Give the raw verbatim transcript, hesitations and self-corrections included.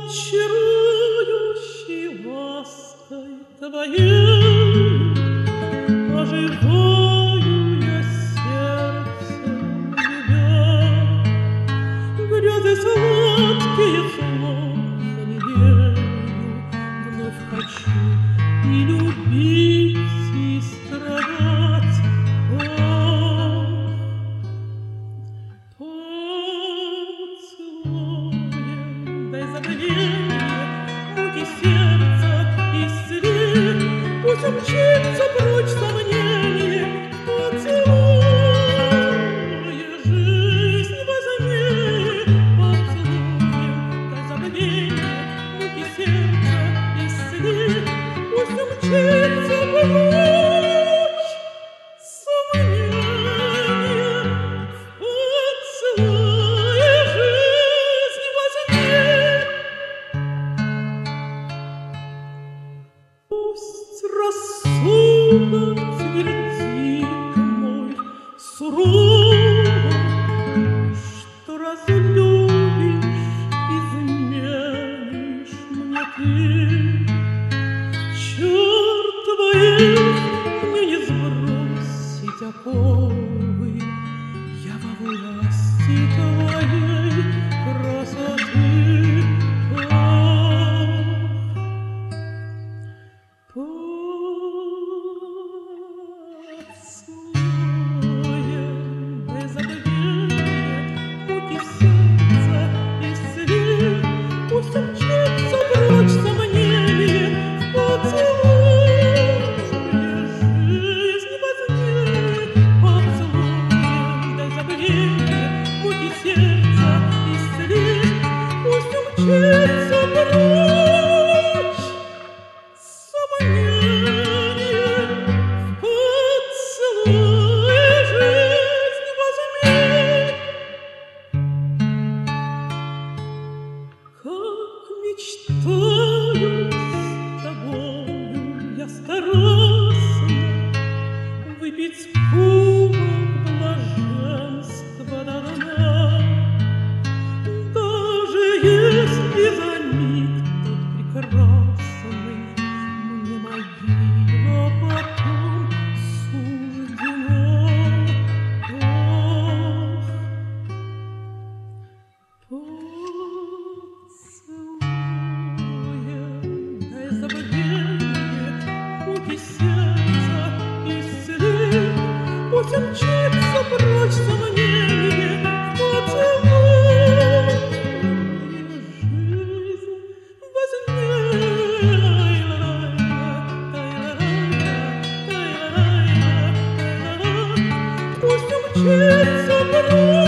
чарующей лаской твоей оживаю я сердцем любя. Грезы сладкие словно невею, вновь хочу и любить, и страдать. Ах, поцелуем дай забвенье муки сердца исцели, пусть умчится прочь сомнение. Поцелуя жизнь возьми, поцелуем дай забвенье муки сердца исцели, пусть умчится прочь сомнение. Поцелуя жизнь возьми. Пусть рассудок твердит мой сурово, что разлюбишь, изменишь мне ты. Черт твоих мне не сбросить оковы, я во власти твоей красоты. Ах, поцелуем дай забвенье муки сердца исцели, пусть умчится прочь сомнение. Поцелуя жизнь возьми, поцелуем дай забвенье муки сердца исцели, пусть умчится прочь сомнение. Поцелуя жизнь возьми. Как мечтаю с тобою я страстно выпить кубок блаженства до дна. Даже если за миг тот прекрасный мне могила потом суждена. Ах, поцелуем дай забвенье муки сердца исцели, пусть умчится прочь сомнение. Поцелуя жизнь возьми. Пусть умчится прочь